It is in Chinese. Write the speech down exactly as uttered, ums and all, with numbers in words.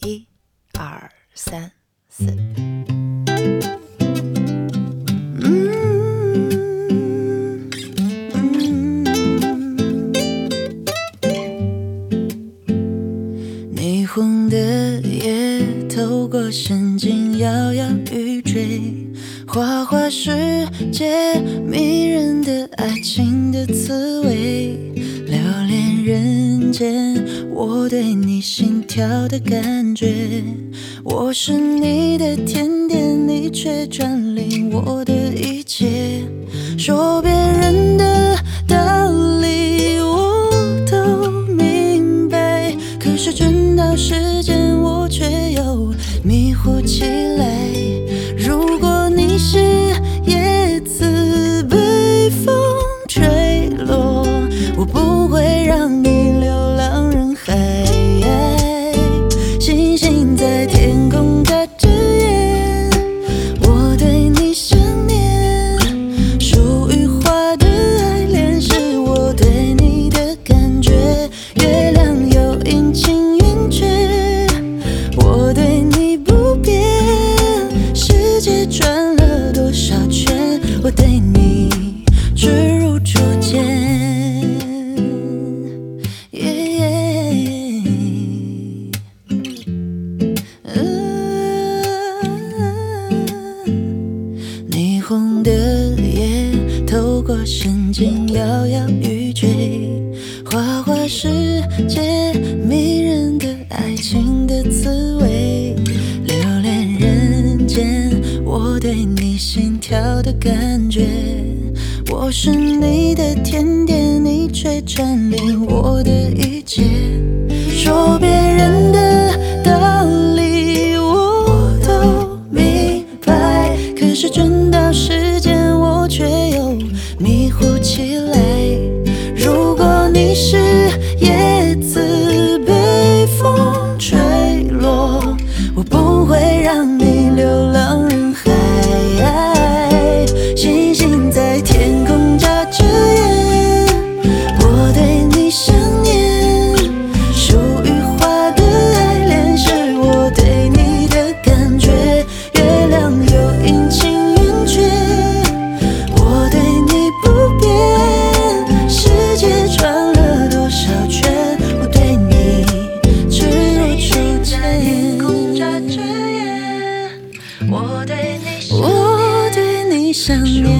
一、二、三、四。嗯嗯，霓虹的夜，透过神经摇摇欲坠，花花世界，迷人的爱情的滋味，留恋人间，我对你心跳的感觉。我是你的甜点，你却占领我的一切。说别人的道理我都明白，可是转到时间，我却又迷糊起来。如果你是叶子被风吹落，我不会让你流浪人海。星星在天空眨着眼，我对你想念。树与花的爱恋是我对你的感觉。月亮有阴晴圆缺，我对你不变。世界转了多少圈，我对你坠入初见。霓虹的夜，透过神经摇摇欲坠，花花世界，迷人的爱情的滋味，留恋人间，我对你心跳的感觉。我是你的甜点，你却占领我的一切。说别人的道理我都明白，可是转到时间，我却又迷糊起来。如果你是叶子被风吹落，我不会让你流浪人海。星星在天空眨着眼，我对你想念。树与花的爱恋是我对你的感觉。月亮有阴晴圆缺，我对你不变。世界转了多少圈，我对你坠入初见。我对你想念，我对你想念。